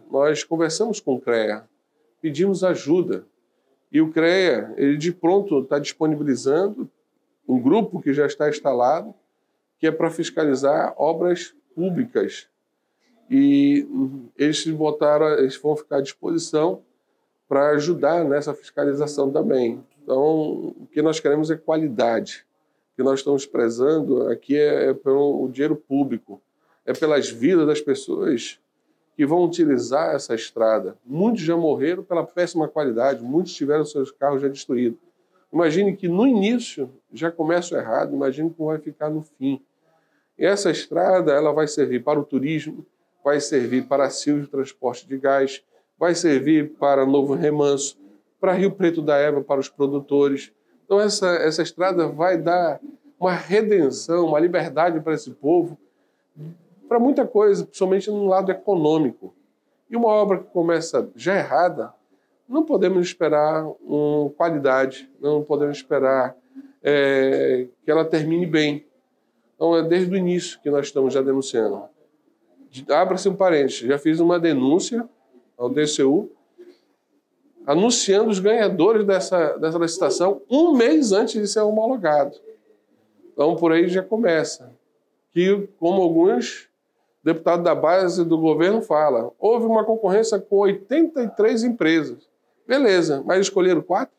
nós conversamos com o CREA, pedimos ajuda. E o CREA, ele de pronto está disponibilizando um grupo que já está instalado, que é para fiscalizar obras públicas. E eles vão ficar à disposição para ajudar nessa fiscalização também. Então, o que nós queremos é qualidade. O que nós estamos prezando aqui é pelo dinheiro público, é pelas vidas das pessoas que vão utilizar essa estrada. Muitos já morreram pela péssima qualidade, muitos tiveram seus carros já destruídos. Imagine que no início já começa errado, imagine como vai ficar no fim. E essa estrada ela vai servir para o turismo, vai servir para a Silvio de transporte de gás, vai servir para Novo Remanso, para Rio Preto da Eva, para os produtores. Então essa estrada vai dar uma redenção, uma liberdade para esse povo, para muita coisa, principalmente no lado econômico. E uma obra que começa já errada, não podemos esperar qualidade, não podemos esperar que ela termine bem. Então é desde o início que nós estamos já denunciando. Abra-se um parênteses, já fiz uma denúncia ao DCU, anunciando os ganhadores dessa licitação um mês antes de ser homologado. Então, por aí já começa. Que, como alguns deputados da base do governo falam, houve uma concorrência com 83 empresas. Beleza, mas escolheram 4?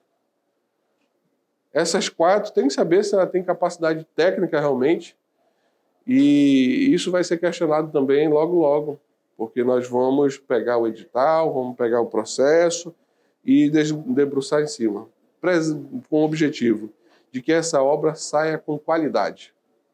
Essas 4 tem que saber se ela tem capacidade técnica realmente. E isso vai ser questionado também logo, logo. Porque nós vamos pegar o edital, vamos pegar o processo e debruçar em cima, com o objetivo de que essa obra saia com qualidade.